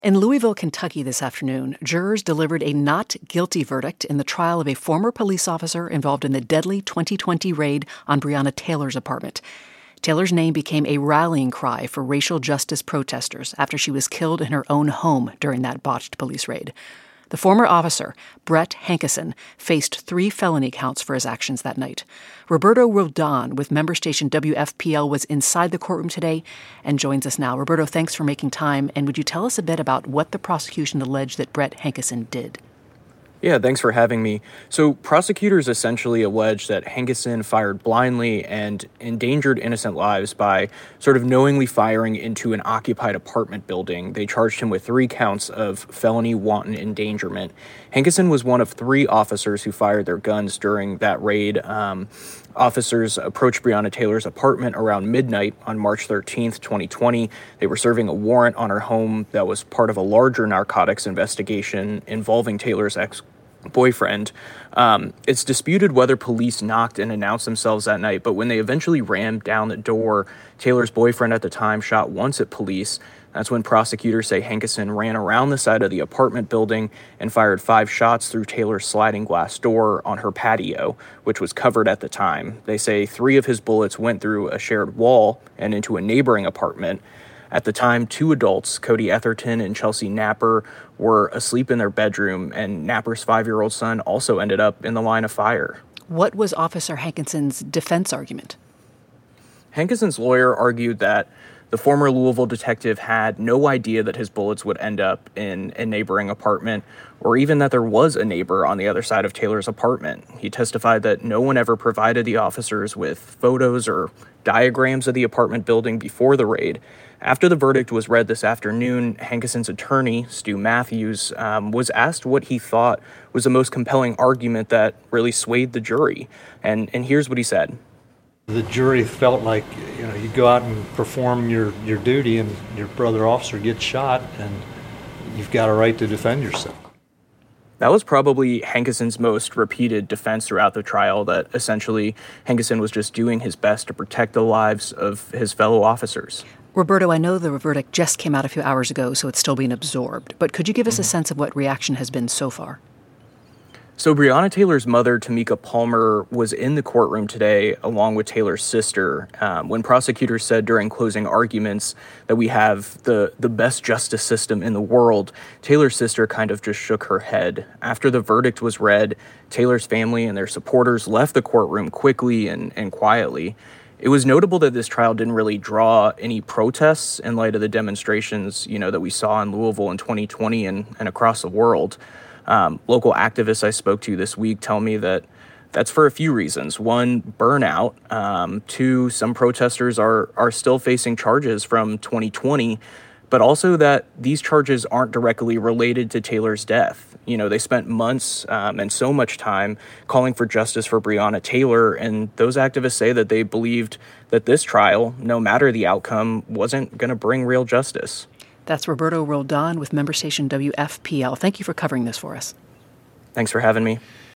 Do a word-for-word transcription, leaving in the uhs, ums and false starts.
In Louisville, Kentucky this afternoon, jurors delivered a not guilty verdict in the trial of a former police officer involved in the deadly twenty twenty raid on Breonna Taylor's apartment. Taylor's name became a rallying cry for racial justice protesters after she was killed in her own home during that botched police raid. The former officer, Brett Hankison, faced three felony counts for his actions that night. Roberto Roldan with member station W F P L was inside the courtroom today and joins us now. Roberto, thanks for making time. And would you tell us a bit about what the prosecution alleged that Brett Hankison did? Yeah, thanks for having me. So prosecutors essentially allege that Hankison fired blindly and endangered innocent lives by sort of knowingly firing into an occupied apartment building. They charged him with three counts of felony wanton endangerment. Hankison was one of three officers who fired their guns during that raid. Um, officers approached Breonna Taylor's apartment around midnight on March thirteenth, twenty twenty. They were serving a warrant on her home that was part of a larger narcotics investigation involving Taylor's ex boyfriend. Um, it's disputed whether police knocked and announced themselves that night, but when they eventually rammed down the door, Taylor's boyfriend at the time shot once at police. That's when prosecutors say Hankison ran around the side of the apartment building and fired five shots through Taylor's sliding glass door on her patio, which was covered at the time. They say three of his bullets went through a shared wall and into a neighboring apartment. At the time, two adults, Cody Etherton and Chelsea Napper, were asleep in their bedroom, and Napper's five-year-old son also ended up in the line of fire. What was Officer Hankison's defense argument? Hankison's lawyer argued that the former Louisville detective had no idea that his bullets would end up in a neighboring apartment, or even that there was a neighbor on the other side of Taylor's apartment. He testified that no one ever provided the officers with photos or diagrams of the apartment building before the raid. After the verdict was read this afternoon, Hankison's attorney, Stu Matthews, um, was asked what he thought was the most compelling argument that really swayed the jury. And, and here's what he said. The jury felt like, you know, you go out and perform your, your duty and your brother officer gets shot and you've got a right to defend yourself. That was probably Hankison's most repeated defense throughout the trial, that essentially Hankison was just doing his best to protect the lives of his fellow officers. Roberto, I know the verdict just came out a few hours ago, so it's still being absorbed, but could you give us a sense of what reaction has been so far? So Breonna Taylor's mother, Tamika Palmer, was in the courtroom today along with Taylor's sister um, when prosecutors said during closing arguments that we have the, the best justice system in the world. Taylor's sister kind of just shook her head. After the verdict was read, Taylor's family and their supporters left the courtroom quickly and, and quietly. It was notable that this trial didn't really draw any protests in light of the demonstrations, you know, that we saw in Louisville in twenty twenty and, and across the world. Um, local activists I spoke to this week tell me that that's for a few reasons. One, burnout. Um, two, some protesters are are still facing charges from twenty twenty, but also that these charges aren't directly related to Taylor's death. You know, they spent months um, and so much time calling for justice for Breonna Taylor, and those activists say that they believed that this trial, no matter the outcome, wasn't going to bring real justice. That's Roberto Roldan with member station W F P L. Thank you for covering this for us. Thanks for having me.